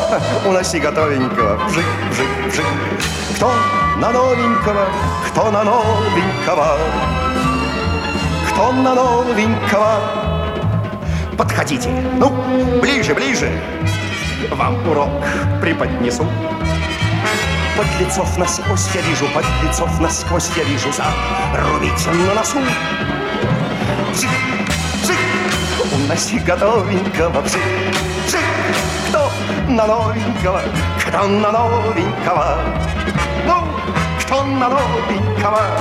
Уноси готовенького, вжик, вжик, вжик. Кто на новенького, кто на новенького, кто на новенького. Подходите, ну, ближе, ближе. Вам урок преподнесу. Подлецов насквозь я вижу, подлецов насквозь я вижу. Зарубите на носу. Вжик, вжик, уноси готовенького, вжик, вжик. Кто на новенького, кто на новенького, ну, кто на новенького.